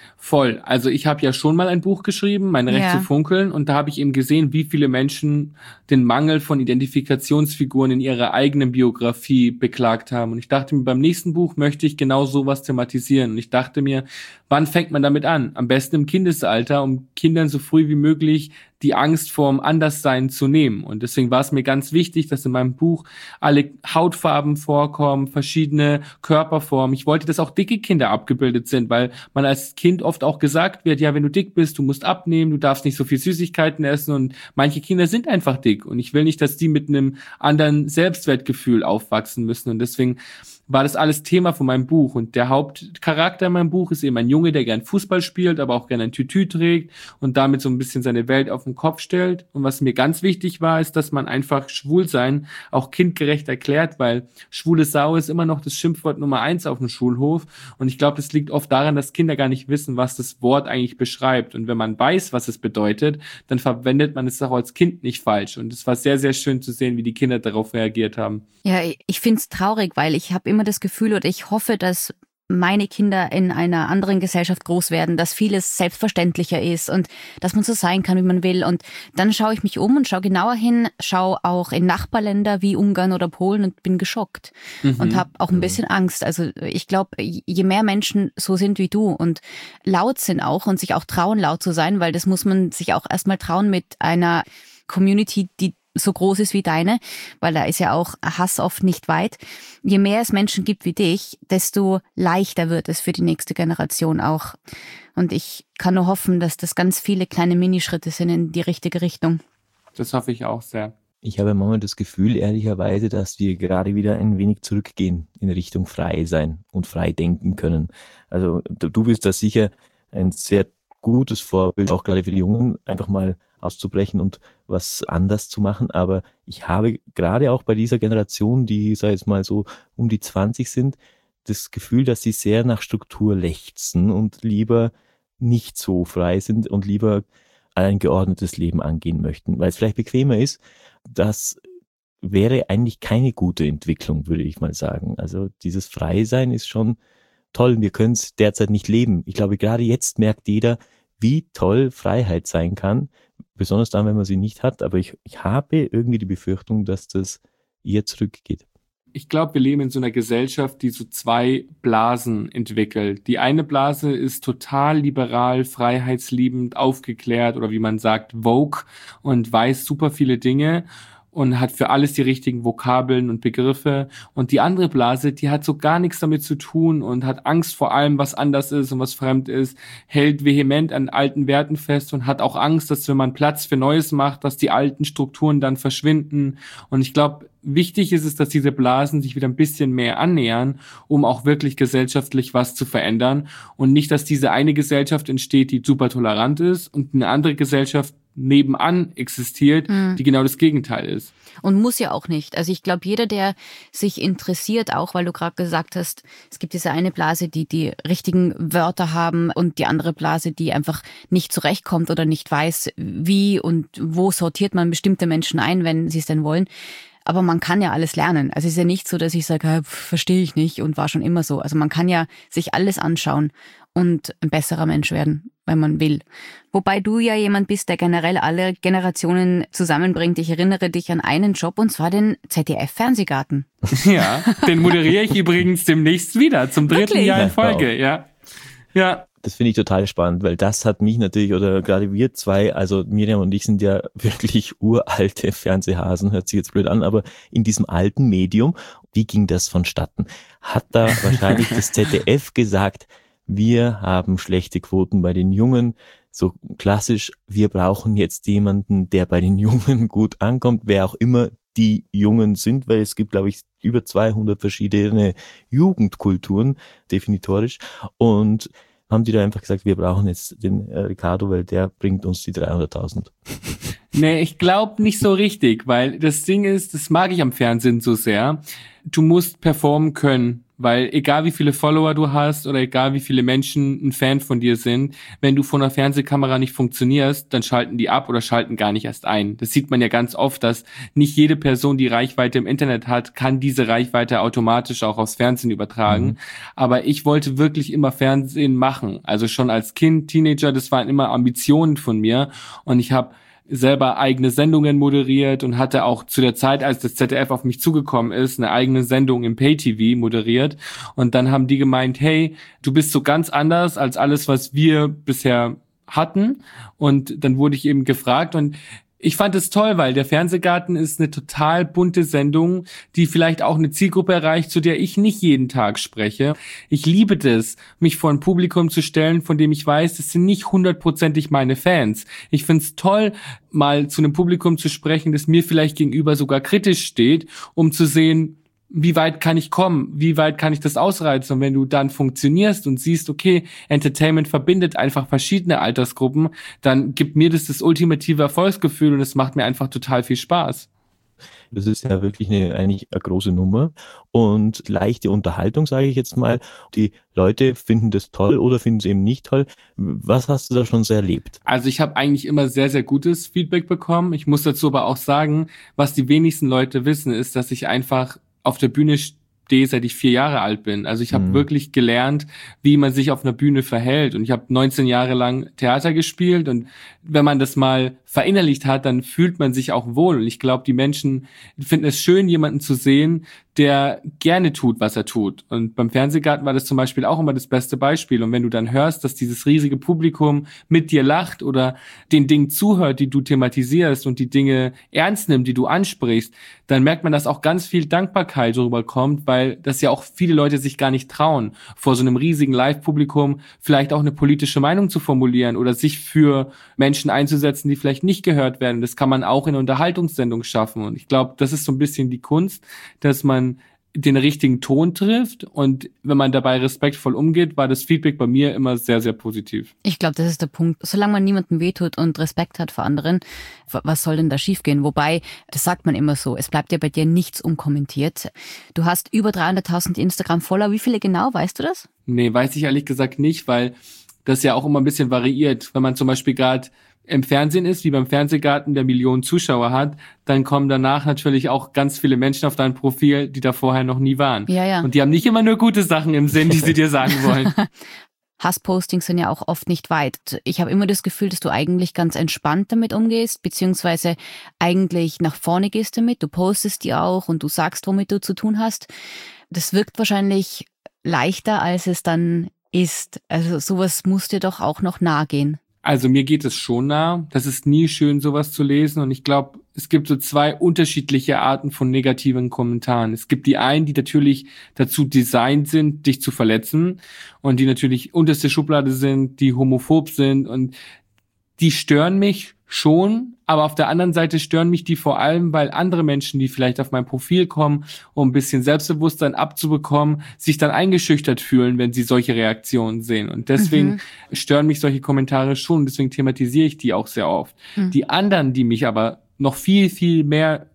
Voll. Also ich habe ja schon mal ein Buch geschrieben, Mein Recht zu funkeln, und da habe ich eben gesehen, wie viele Menschen den Mangel von Identifikationsfiguren in ihrer eigenen Biografie beklagt haben. Und ich dachte mir, beim nächsten Buch möchte ich genau sowas thematisieren. Und ich dachte mir, wann fängt man damit an? Am besten im Kindesalter, um Kindern so früh wie möglich die Angst vorm Anderssein zu nehmen. Und deswegen war es mir ganz wichtig, dass in meinem Buch alle Hautfarben vorkommen, verschiedene Körperformen. Ich wollte, dass auch dicke Kinder abgebildet sind, weil man als Kind oft auch gesagt wird, ja, wenn du dick bist, du musst abnehmen, du darfst nicht so viel Süßigkeiten essen, und manche Kinder sind einfach dick, und ich will nicht, dass die mit einem anderen Selbstwertgefühl aufwachsen müssen, und deswegen war das alles Thema von meinem Buch. Und der Hauptcharakter in meinem Buch ist eben ein Junge, der gern Fußball spielt, aber auch gern ein Tütü trägt und damit so ein bisschen seine Welt auf den Kopf stellt. Und was mir ganz wichtig war, ist, dass man einfach Schwulsein auch kindgerecht erklärt, weil schwule Sau ist immer noch das Schimpfwort Nummer 1 auf dem Schulhof. Und ich glaube, das liegt oft daran, dass Kinder gar nicht wissen, was das Wort eigentlich beschreibt. Und wenn man weiß, was es bedeutet, dann verwendet man es auch als Kind nicht falsch. Und es war sehr, sehr schön zu sehen, wie die Kinder darauf reagiert haben. Ja, ich find's traurig, weil ich habe immer das Gefühl, oder ich hoffe, dass meine Kinder in einer anderen Gesellschaft groß werden, dass vieles selbstverständlicher ist und dass man so sein kann, wie man will. Und dann schaue ich mich um und schaue genauer hin, schaue auch in Nachbarländer wie Ungarn oder Polen und bin geschockt und habe auch ein bisschen Angst. Also ich glaube, je mehr Menschen so sind wie du und laut sind auch und sich auch trauen, laut zu sein, weil das muss man sich auch erstmal trauen mit einer Community, die so groß ist wie deine, weil da ist ja auch Hass oft nicht weit. Je mehr es Menschen gibt wie dich, desto leichter wird es für die nächste Generation auch. Und ich kann nur hoffen, dass das ganz viele kleine Minischritte sind in die richtige Richtung. Das hoffe ich auch sehr. Ich habe manchmal das Gefühl, ehrlicherweise, dass wir gerade wieder ein wenig zurückgehen in Richtung frei sein und frei denken können. Also du bist da sicher ein sehr gutes Vorbild, auch gerade für die Jungen, einfach mal auszubrechen und was anders zu machen. Aber ich habe gerade auch bei dieser Generation, die, sag ich jetzt mal so um die 20 sind, das Gefühl, dass sie sehr nach Struktur lechzen und lieber nicht so frei sind und lieber ein geordnetes Leben angehen möchten, weil es vielleicht bequemer ist. Das wäre eigentlich keine gute Entwicklung, würde ich mal sagen. Also dieses Freisein ist schon toll. Wir können es derzeit nicht leben. Ich glaube, gerade jetzt merkt jeder, wie toll Freiheit sein kann, besonders dann, wenn man sie nicht hat. Aber ich habe irgendwie die Befürchtung, dass das eher zurückgeht. Ich glaube, wir leben in so einer Gesellschaft, die so zwei Blasen entwickelt. Die eine Blase ist total liberal, freiheitsliebend, aufgeklärt oder wie man sagt, woke und weiß super viele Dinge und hat für alles die richtigen Vokabeln und Begriffe. Und die andere Blase, die hat so gar nichts damit zu tun und hat Angst vor allem, was anders ist und was fremd ist, hält vehement an alten Werten fest und hat auch Angst, dass wenn man Platz für Neues macht, dass die alten Strukturen dann verschwinden. Und ich glaube, wichtig ist es, dass diese Blasen sich wieder ein bisschen mehr annähern, um auch wirklich gesellschaftlich was zu verändern. Und nicht, dass diese eine Gesellschaft entsteht, die super tolerant ist und eine andere Gesellschaft nebenan existiert, die genau das Gegenteil ist. Und muss ja auch nicht. Also ich glaube, jeder, der sich interessiert, auch weil du gerade gesagt hast, es gibt diese eine Blase, die die richtigen Wörter haben und die andere Blase, die einfach nicht zurechtkommt oder nicht weiß, wie und wo sortiert man bestimmte Menschen ein, wenn sie es denn wollen. Aber man kann ja alles lernen. Also es ist ja nicht so, dass ich sage, verstehe ich nicht und war schon immer so. Also man kann ja sich alles anschauen und ein besserer Mensch werden, wenn man will. Wobei du ja jemand bist, der generell alle Generationen zusammenbringt. Ich erinnere dich an einen Job, und zwar den ZDF-Fernsehgarten. Ja, den moderiere ich übrigens demnächst wieder, zum 3. Jahr in Folge. Ja. Das finde ich total spannend, weil das hat mich natürlich, oder gerade wir zwei, also Miriam und ich sind ja wirklich uralte Fernsehhasen, hört sich jetzt blöd an, aber in diesem alten Medium, wie ging das vonstatten? Hat da wahrscheinlich das ZDF gesagt, wir haben schlechte Quoten bei den Jungen, so klassisch, wir brauchen jetzt jemanden, der bei den Jungen gut ankommt, wer auch immer die Jungen sind, weil es gibt, glaube ich, über 200 verschiedene Jugendkulturen, definitorisch, und haben die da einfach gesagt, wir brauchen jetzt den Ricardo, weil der bringt uns die 300.000. Nee, ich glaube nicht so richtig, weil das Ding ist, das mag ich am Fernsehen so sehr, du musst performen können Weil egal wie viele Follower du hast oder egal wie viele Menschen ein Fan von dir sind, wenn du vor einer Fernsehkamera nicht funktionierst, dann schalten die ab oder schalten gar nicht erst ein. Das sieht man ja ganz oft, dass nicht jede Person, die Reichweite im Internet hat, kann diese Reichweite automatisch auch aufs Fernsehen übertragen. Aber ich wollte wirklich immer Fernsehen machen. Also schon als Kind, Teenager, das waren immer Ambitionen von mir. Und ich habe selber eigene Sendungen moderiert und hatte auch zu der Zeit, als das ZDF auf mich zugekommen ist, eine eigene Sendung im Pay-TV moderiert. Und dann haben die gemeint, hey, du bist so ganz anders als alles, was wir bisher hatten. Und dann wurde ich eben gefragt und ich fand es toll, weil der Fernsehgarten ist eine total bunte Sendung, die vielleicht auch eine Zielgruppe erreicht, zu der ich nicht jeden Tag spreche. Ich liebe das, mich vor ein Publikum zu stellen, von dem ich weiß, das sind nicht 100%ig meine Fans. Ich find's toll, mal zu einem Publikum zu sprechen, das mir vielleicht gegenüber sogar kritisch steht, um zu sehen, wie weit kann ich kommen? Wie weit kann ich das ausreizen? Und wenn du dann funktionierst und siehst, okay, Entertainment verbindet einfach verschiedene Altersgruppen, dann gibt mir das ultimative Erfolgsgefühl und es macht mir einfach total viel Spaß. Das ist ja wirklich eigentlich eine große Nummer und leichte Unterhaltung, sage ich jetzt mal. Die Leute finden das toll oder finden es eben nicht toll. Was hast du da schon so erlebt? Also ich habe eigentlich immer sehr, sehr gutes Feedback bekommen. Ich muss dazu aber auch sagen, was die wenigsten Leute wissen, ist, dass ich einfach auf der Bühne stehe, seit ich 4 Jahre alt bin. Also ich habe wirklich gelernt, wie man sich auf einer Bühne verhält. Und ich habe 19 Jahre lang Theater gespielt. Und wenn man das mal verinnerlicht hat, dann fühlt man sich auch wohl. Und ich glaube, die Menschen finden es schön, jemanden zu sehen, der gerne tut, was er tut. Und beim Fernsehgarten war das zum Beispiel auch immer das beste Beispiel. Und wenn du dann hörst, dass dieses riesige Publikum mit dir lacht oder den Dingen zuhört, die du thematisierst und die Dinge ernst nimmt, die du ansprichst, dann merkt man, dass auch ganz viel Dankbarkeit darüber kommt, weil das ja auch viele Leute sich gar nicht trauen, vor so einem riesigen Live-Publikum vielleicht auch eine politische Meinung zu formulieren oder sich für Menschen einzusetzen, die vielleicht nicht gehört werden. Das kann man auch in einer Unterhaltungssendung schaffen. Und ich glaube, das ist so ein bisschen die Kunst, dass man den richtigen Ton trifft und wenn man dabei respektvoll umgeht, war das Feedback bei mir immer sehr, sehr positiv. Ich glaube, das ist der Punkt. Solange man niemandem wehtut und Respekt hat vor anderen, was soll denn da schiefgehen? Wobei, das sagt man immer so, es bleibt ja bei dir nichts unkommentiert. Du hast über 300.000 Instagram-Follower. Wie viele genau, weißt du das? Nee, weiß ich ehrlich gesagt nicht, weil das ja auch immer ein bisschen variiert. Wenn man zum Beispiel gerade im Fernsehen ist, wie beim Fernsehgarten, der Millionen Zuschauer hat, dann kommen danach natürlich auch ganz viele Menschen auf dein Profil, die da vorher noch nie waren. Ja. Und die haben nicht immer nur gute Sachen im Sinn, die sie dir sagen wollen. Hasspostings sind ja auch oft nicht weit. Ich habe immer das Gefühl, dass du eigentlich ganz entspannt damit umgehst, beziehungsweise eigentlich nach vorne gehst damit. Du postest die auch und du sagst, womit du zu tun hast. Das wirkt wahrscheinlich leichter, als es dann ist. Also sowas muss dir doch auch noch nahe gehen. Also mir geht es schon nah. Das ist nie schön, sowas zu lesen. Und ich glaube, es gibt so 2 unterschiedliche Arten von negativen Kommentaren. Es gibt die einen, die natürlich dazu designt sind, dich zu verletzen. Und die natürlich unterste Schublade sind, die homophob sind. Und die stören mich schon. Aber auf der anderen Seite stören mich die vor allem, weil andere Menschen, die vielleicht auf mein Profil kommen, um ein bisschen Selbstbewusstsein abzubekommen, sich dann eingeschüchtert fühlen, wenn sie solche Reaktionen sehen. Und deswegen stören mich solche Kommentare schon. Deswegen thematisiere ich die auch sehr oft. Die anderen, die mich aber noch viel, viel mehr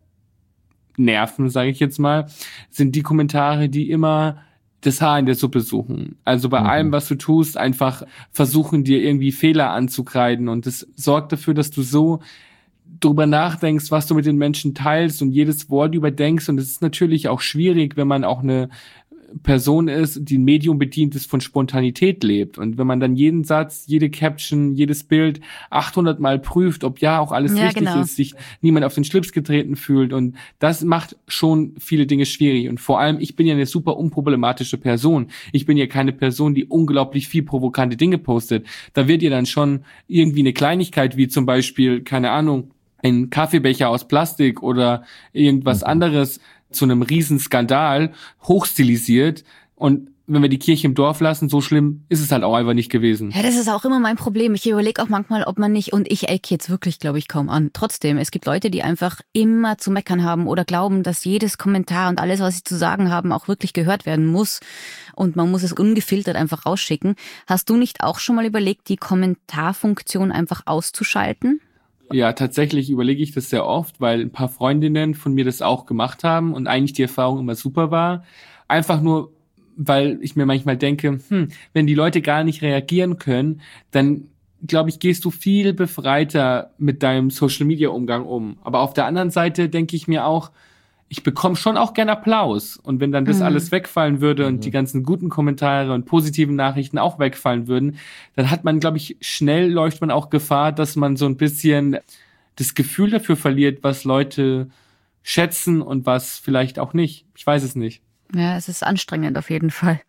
nerven, sage ich jetzt mal, sind die Kommentare, die immer das Haar in der Suppe suchen. Also bei allem, was du tust, einfach versuchen, dir irgendwie Fehler anzukreiden. Und das sorgt dafür, dass du so drüber nachdenkst, was du mit den Menschen teilst und jedes Wort überdenkst. Und es ist natürlich auch schwierig, wenn man auch eine Person ist, die ein Medium bedient ist, von Spontanität lebt. Und wenn man dann jeden Satz, jede Caption, jedes Bild 800 Mal prüft, ob ja auch alles richtig ist, sich niemand auf den Schlips getreten fühlt. Und das macht schon viele Dinge schwierig. Und vor allem, ich bin ja eine super unproblematische Person. Ich bin ja keine Person, die unglaublich viel provokante Dinge postet. Da wird ihr dann schon irgendwie eine Kleinigkeit, wie zum Beispiel, keine Ahnung, ein Kaffeebecher aus Plastik oder irgendwas anderes zu einem Riesenskandal hochstilisiert. Und wenn wir die Kirche im Dorf lassen, so schlimm ist es halt auch einfach nicht gewesen. Ja, das ist auch immer mein Problem. Ich überlege auch manchmal, ob man nicht, und ich ecke jetzt wirklich, glaube ich, kaum an. Trotzdem, es gibt Leute, die einfach immer zu meckern haben oder glauben, dass jedes Kommentar und alles, was sie zu sagen haben, auch wirklich gehört werden muss. Und man muss es ungefiltert einfach rausschicken. Hast du nicht auch schon mal überlegt, die Kommentarfunktion einfach auszuschalten? Ja, tatsächlich überlege ich das sehr oft, weil ein paar Freundinnen von mir das auch gemacht haben und eigentlich die Erfahrung immer super war. Einfach nur, weil ich mir manchmal denke, wenn die Leute gar nicht reagieren können, dann glaube ich, gehst du viel befreiter mit deinem Social-Media-Umgang um. Aber auf der anderen Seite denke ich mir auch, ich bekomme schon auch gern Applaus. Und wenn dann das alles wegfallen würde und die ganzen guten Kommentare und positiven Nachrichten auch wegfallen würden, dann hat man, glaube ich, läuft man auch Gefahr, dass man so ein bisschen das Gefühl dafür verliert, was Leute schätzen und was vielleicht auch nicht. Ich weiß es nicht. Ja, es ist anstrengend auf jeden Fall.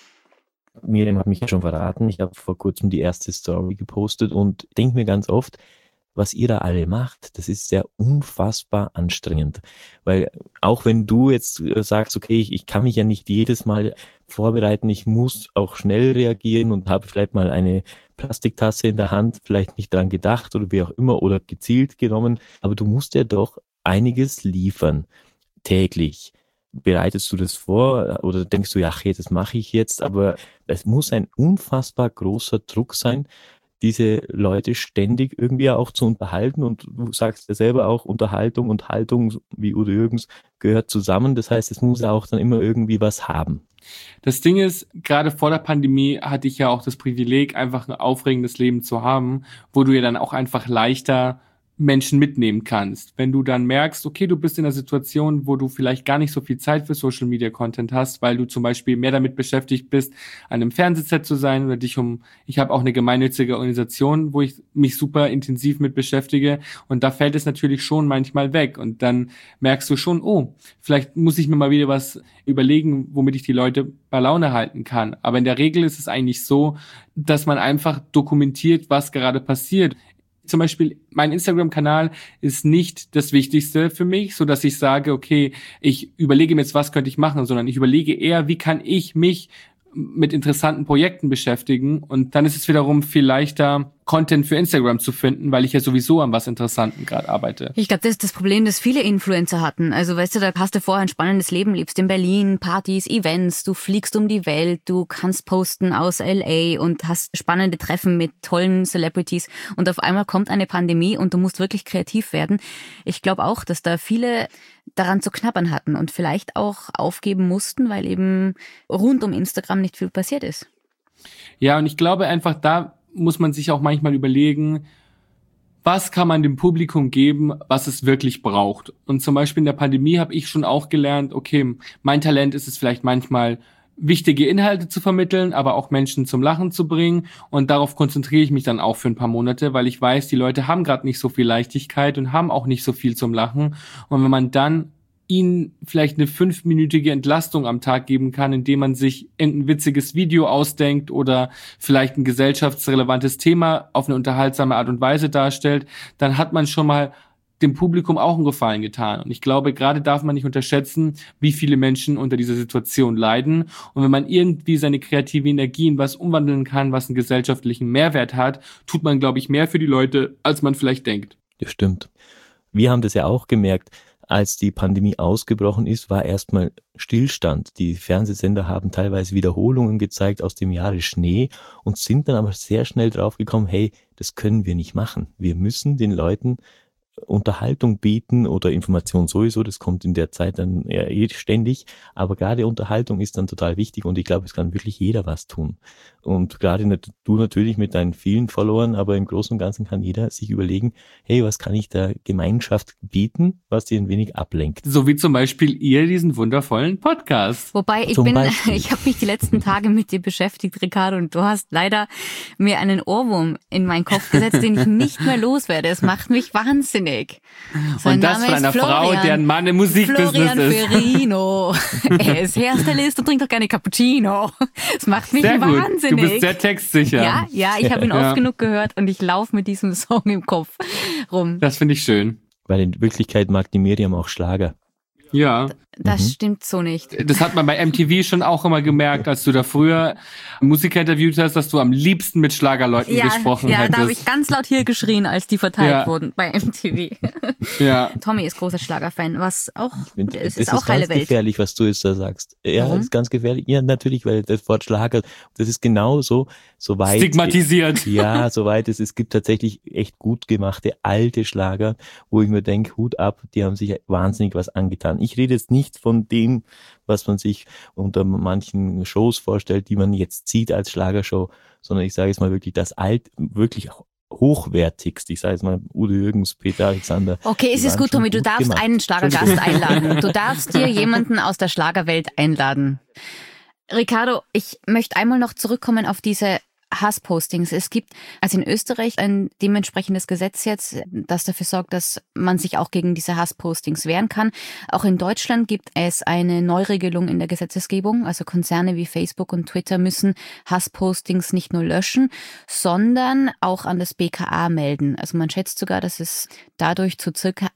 Miriam hat mich ja schon verraten, ich habe vor kurzem die erste Story gepostet und denke mir ganz oft, was ihr da alle macht, das ist sehr unfassbar anstrengend. Weil auch wenn du jetzt sagst, okay, ich kann mich ja nicht jedes Mal vorbereiten, ich muss auch schnell reagieren und habe vielleicht mal eine Plastiktasse in der Hand, vielleicht nicht dran gedacht oder wie auch immer oder gezielt genommen, aber du musst ja doch einiges liefern, täglich. Bereitest du das vor oder denkst du, ja, okay, das mache ich jetzt, aber es muss ein unfassbar großer Druck sein, diese Leute ständig irgendwie auch zu unterhalten und du sagst ja selber auch, Unterhaltung und Haltung, wie Udo Jürgens, gehört zusammen, das heißt, es muss ja auch dann immer irgendwie was haben. Das Ding ist, gerade vor der Pandemie hatte ich ja auch das Privileg, einfach ein aufregendes Leben zu haben, wo du ja dann auch einfach leichter Menschen mitnehmen kannst. Wenn du dann merkst, okay, du bist in einer Situation, wo du vielleicht gar nicht so viel Zeit für Social Media Content hast, weil du zum Beispiel mehr damit beschäftigt bist, an einem Fernsehset zu sein oder ich habe auch eine gemeinnützige Organisation, wo ich mich super intensiv mit beschäftige und da fällt es natürlich schon manchmal weg und dann merkst du schon, oh, vielleicht muss ich mir mal wieder was überlegen, womit ich die Leute bei Laune halten kann. Aber in der Regel ist es eigentlich so, dass man einfach dokumentiert, was gerade passiert. Zum Beispiel, mein Instagram-Kanal ist nicht das Wichtigste für mich, so dass ich sage, okay, ich überlege mir jetzt, was könnte ich machen, sondern ich überlege eher, wie kann ich mich mit interessanten Projekten beschäftigen und dann ist es wiederum viel leichter, Content für Instagram zu finden, weil ich ja sowieso an was Interessanten gerade arbeite. Ich glaube, das ist das Problem, das viele Influencer hatten. Also weißt du, da hast du vorher ein spannendes Leben, lebst in Berlin, Partys, Events, du fliegst um die Welt, du kannst posten aus LA und hast spannende Treffen mit tollen Celebrities und auf einmal kommt eine Pandemie und du musst wirklich kreativ werden. Ich glaube auch, dass da viele daran zu knabbern hatten und vielleicht auch aufgeben mussten, weil eben rund um Instagram nicht viel passiert ist. Ja, und ich glaube einfach, da muss man sich auch manchmal überlegen, was kann man dem Publikum geben, was es wirklich braucht. Und zum Beispiel in der Pandemie habe ich schon auch gelernt, okay, mein Talent ist es vielleicht manchmal, wichtige Inhalte zu vermitteln, aber auch Menschen zum Lachen zu bringen. Und darauf konzentriere ich mich dann auch für ein paar Monate, weil ich weiß, die Leute haben gerade nicht so viel Leichtigkeit und haben auch nicht so viel zum Lachen. Und wenn man dann ihnen vielleicht eine 5-minütige Entlastung am Tag geben kann, indem man sich irgendein witziges Video ausdenkt oder vielleicht ein gesellschaftsrelevantes Thema auf eine unterhaltsame Art und Weise darstellt, dann hat man schon mal dem Publikum auch einen Gefallen getan. Und ich glaube, gerade darf man nicht unterschätzen, wie viele Menschen unter dieser Situation leiden. Und wenn man irgendwie seine kreative Energie in was umwandeln kann, was einen gesellschaftlichen Mehrwert hat, tut man, glaube ich, mehr für die Leute, als man vielleicht denkt. Das stimmt. Wir haben das ja auch gemerkt. Als die Pandemie ausgebrochen ist, war erstmal Stillstand. Die Fernsehsender haben teilweise Wiederholungen gezeigt aus dem Jahre Schnee und sind dann aber sehr schnell draufgekommen, hey, das können wir nicht machen. Wir müssen den Leuten Unterhaltung bieten oder Information sowieso, das kommt in der Zeit dann ständig, aber gerade Unterhaltung ist dann total wichtig und ich glaube, es kann wirklich jeder was tun. Und gerade du natürlich mit deinen vielen Followern, aber im Großen und Ganzen kann jeder sich überlegen, hey, was kann ich der Gemeinschaft bieten, was die ein wenig ablenkt. So wie zum Beispiel ihr diesen wundervollen Podcast. Wobei ich habe mich die letzten Tage mit dir beschäftigt, Ricardo, und du hast leider mir einen Ohrwurm in meinen Kopf gesetzt, den ich nicht mehr loswerde. Es macht mich wahnsinnig. Und das von einer Frau, deren Mann im Musikbusiness Florian Ferrino. Er ist Hairstylist und trinkt doch gerne Cappuccino. Das macht mich sehr wahnsinnig. Du bist sehr textsicher. Ja, ich habe ihn oft genug gehört und ich laufe mit diesem Song im Kopf rum. Das finde ich schön. Weil in Wirklichkeit mag die Miriam auch Schlager. Ja. Das stimmt so nicht. Das hat man bei MTV schon auch immer gemerkt, als du da früher Musiker interviewt hast, dass du am liebsten mit Schlagerleuten gesprochen hättest. Ja, da habe ich ganz laut hier geschrien, als die verteilt wurden bei MTV. Ja. Tommy ist großer Schlagerfan, was auch, es ist auch heile Welt. Das ist ganz gefährlich, was du jetzt da sagst. Ja, das ist ganz gefährlich. Ja, natürlich, weil das Wort Schlager, das ist genauso, soweit. Stigmatisiert. Ja, soweit es gibt tatsächlich echt gut gemachte alte Schlager, wo ich mir denke, Hut ab, die haben sich wahnsinnig was angetan. Ich rede jetzt nicht nicht von dem, was man sich unter manchen Shows vorstellt, die man jetzt sieht als Schlagershow, sondern ich sage jetzt mal wirklich wirklich hochwertigst. Ich sage jetzt mal Udo Jürgens, Peter Alexander. Okay, es ist gut, Tommy, du darfst einen Schlagergast einladen. Du darfst dir jemanden aus der Schlagerwelt einladen. Ricardo, ich möchte einmal noch zurückkommen auf diese Hasspostings. Es gibt also in Österreich ein dementsprechendes Gesetz jetzt, das dafür sorgt, dass man sich auch gegen diese Hasspostings wehren kann. Auch in Deutschland gibt es eine Neuregelung in der Gesetzesgebung. Also Konzerne wie Facebook und Twitter müssen Hasspostings nicht nur löschen, sondern auch an das BKA melden. Also man schätzt sogar, dass es dadurch zu circa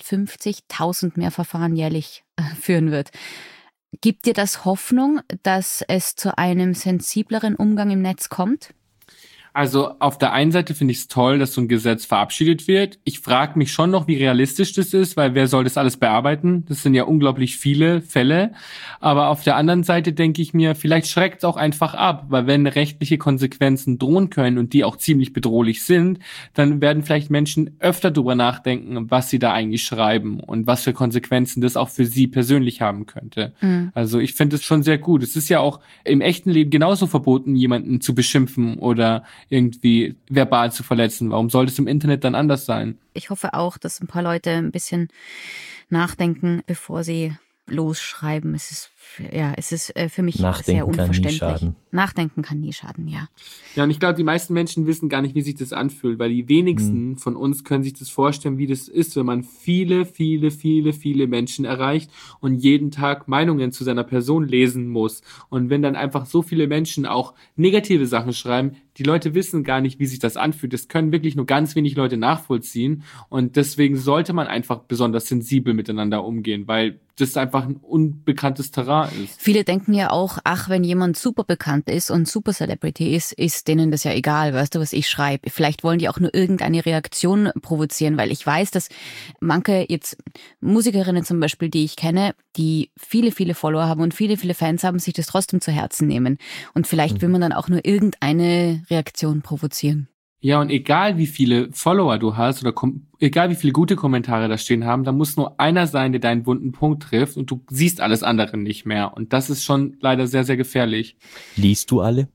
150.000 mehr Verfahren jährlich führen wird. Gibt dir das Hoffnung, dass es zu einem sensibleren Umgang im Netz kommt? Also auf der einen Seite finde ich es toll, dass so ein Gesetz verabschiedet wird. Ich frage mich schon noch, wie realistisch das ist, weil wer soll das alles bearbeiten? Das sind ja unglaublich viele Fälle. Aber auf der anderen Seite denke ich mir, vielleicht schreckt es auch einfach ab, weil wenn rechtliche Konsequenzen drohen können und die auch ziemlich bedrohlich sind, dann werden vielleicht Menschen öfter drüber nachdenken, was sie da eigentlich schreiben und was für Konsequenzen das auch für sie persönlich haben könnte. Mhm. Also ich finde es schon sehr gut. Es ist ja auch im echten Leben genauso verboten, jemanden zu beschimpfen oder irgendwie verbal zu verletzen. Warum sollte es im Internet dann anders sein? Ich hoffe auch, dass ein paar Leute ein bisschen nachdenken, bevor sie losschreiben. Es ist für mich sehr unverständlich. Nachdenken kann nie schaden, ja. Ja, und ich glaube, die meisten Menschen wissen gar nicht, wie sich das anfühlt, weil die wenigsten von uns können sich das vorstellen, wie das ist, wenn man viele, viele, viele, viele Menschen erreicht und jeden Tag Meinungen zu seiner Person lesen muss. Und wenn dann einfach so viele Menschen auch negative Sachen schreiben, die Leute wissen gar nicht, wie sich das anfühlt. Das können wirklich nur ganz wenig Leute nachvollziehen. Und deswegen sollte man einfach besonders sensibel miteinander umgehen, weil das einfach ein unbekanntes Terrain ist. Viele denken ja auch, wenn jemand super bekannt ist und super Celebrity ist denen das ja egal, weißt du, was ich schreibe. Vielleicht wollen die auch nur irgendeine Reaktion provozieren, weil ich weiß, dass manche jetzt Musikerinnen zum Beispiel, die ich kenne, die viele, viele Follower haben und viele, viele Fans haben, sich das trotzdem zu Herzen nehmen. Und vielleicht will man dann auch nur irgendeine Reaktion provozieren. Ja, und egal wie viele Follower du hast oder egal wie viele gute Kommentare da stehen haben, da muss nur einer sein, der deinen wunden Punkt trifft und du siehst alles andere nicht mehr. Und das ist schon leider sehr, sehr gefährlich. Liest du alle?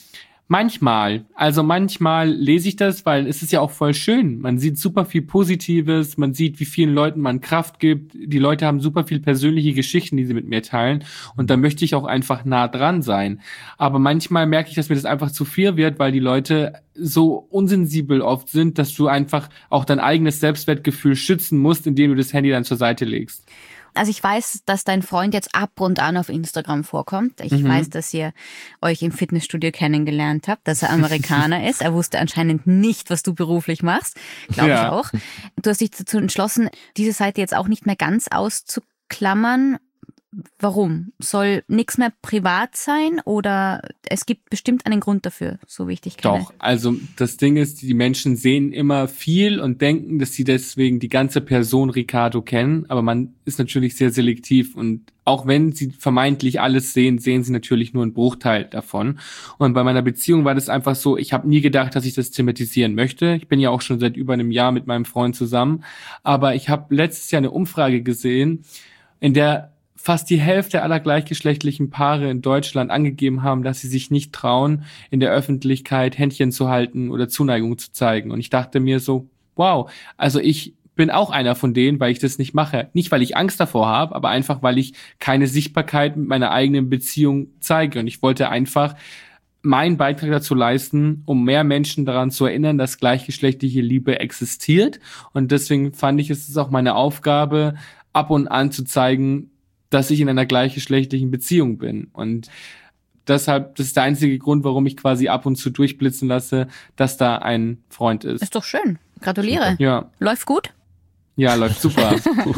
Manchmal lese ich das, weil es ist ja auch voll schön. Man sieht super viel Positives, man sieht, wie vielen Leuten man Kraft gibt. Die Leute haben super viel persönliche Geschichten, die sie mit mir teilen. Und da möchte ich auch einfach nah dran sein. Aber manchmal merke ich, dass mir das einfach zu viel wird, weil die Leute so unsensibel oft sind, dass du einfach auch dein eigenes Selbstwertgefühl schützen musst, indem du das Handy dann zur Seite legst. Also ich weiß, dass dein Freund jetzt ab und an auf Instagram vorkommt. Ich weiß, dass ihr euch im Fitnessstudio kennengelernt habt, dass er Amerikaner ist. Er wusste anscheinend nicht, was du beruflich machst. Glaube ich auch. Du hast dich dazu entschlossen, diese Seite jetzt auch nicht mehr ganz auszuklammern. Warum? Soll nichts mehr privat sein oder es gibt bestimmt einen Grund dafür, so wie ich dich kenne? Doch, also das Ding ist, die Menschen sehen immer viel und denken, dass sie deswegen die ganze Person Ricardo kennen, aber man ist natürlich sehr selektiv und auch wenn sie vermeintlich alles sehen, sehen sie natürlich nur einen Bruchteil davon. Und bei meiner Beziehung war das einfach so, ich habe nie gedacht, dass ich das thematisieren möchte. Ich bin ja auch schon seit über einem Jahr mit meinem Freund zusammen, aber ich habe letztes Jahr eine Umfrage gesehen, in der fast die Hälfte aller gleichgeschlechtlichen Paare in Deutschland angegeben haben, dass sie sich nicht trauen, in der Öffentlichkeit Händchen zu halten oder Zuneigung zu zeigen. Und ich dachte mir so, wow, also ich bin auch einer von denen, weil ich das nicht mache. Nicht, weil ich Angst davor habe, aber einfach, weil ich keine Sichtbarkeit mit meiner eigenen Beziehung zeige. Und ich wollte einfach meinen Beitrag dazu leisten, um mehr Menschen daran zu erinnern, dass gleichgeschlechtliche Liebe existiert. Und deswegen fand ich, es ist auch meine Aufgabe, ab und an zu zeigen, dass ich in einer gleichgeschlechtlichen Beziehung bin. Und deshalb, das ist der einzige Grund, warum ich quasi ab und zu durchblitzen lasse, dass da ein Freund ist. Ist doch schön. Gratuliere. Ja. Läuft gut? Ja, läuft super.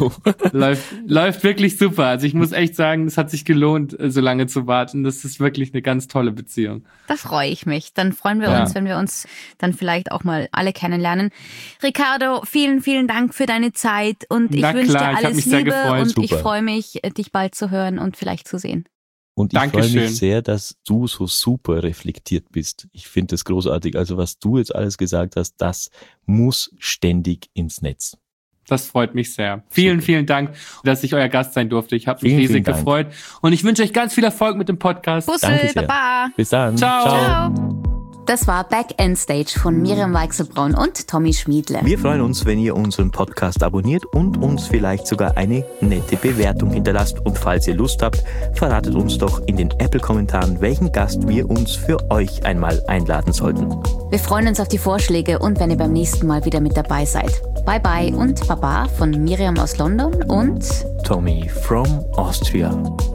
läuft wirklich super. Also ich muss echt sagen, es hat sich gelohnt, so lange zu warten. Das ist wirklich eine ganz tolle Beziehung. Da freue ich mich. Dann freuen wir uns, wenn wir uns dann vielleicht auch mal alle kennenlernen. Ricardo, vielen, vielen Dank für deine Zeit und ich wünsche dir alles Liebe und ich freue mich, dich bald zu hören und vielleicht zu sehen. Und ich freue mich sehr, dass du so super reflektiert bist. Ich finde das großartig. Also was du jetzt alles gesagt hast, das muss ständig ins Netz. Das freut mich sehr. Vielen, vielen Dank, dass ich euer Gast sein durfte. Ich habe mich riesig gefreut. Und ich wünsche euch ganz viel Erfolg mit dem Podcast. Bussel, Baba. Bis dann. Ciao. Das war Back End Stage von Miriam Weichselbraun und Tommy Schmiedle. Wir freuen uns, wenn ihr unseren Podcast abonniert und uns vielleicht sogar eine nette Bewertung hinterlasst. Und falls ihr Lust habt, verratet uns doch in den Apple-Kommentaren, welchen Gast wir uns für euch einmal einladen sollten. Wir freuen uns auf die Vorschläge und wenn ihr beim nächsten Mal wieder mit dabei seid. Bye bye und Baba von Miriam aus London und Tommy from Austria.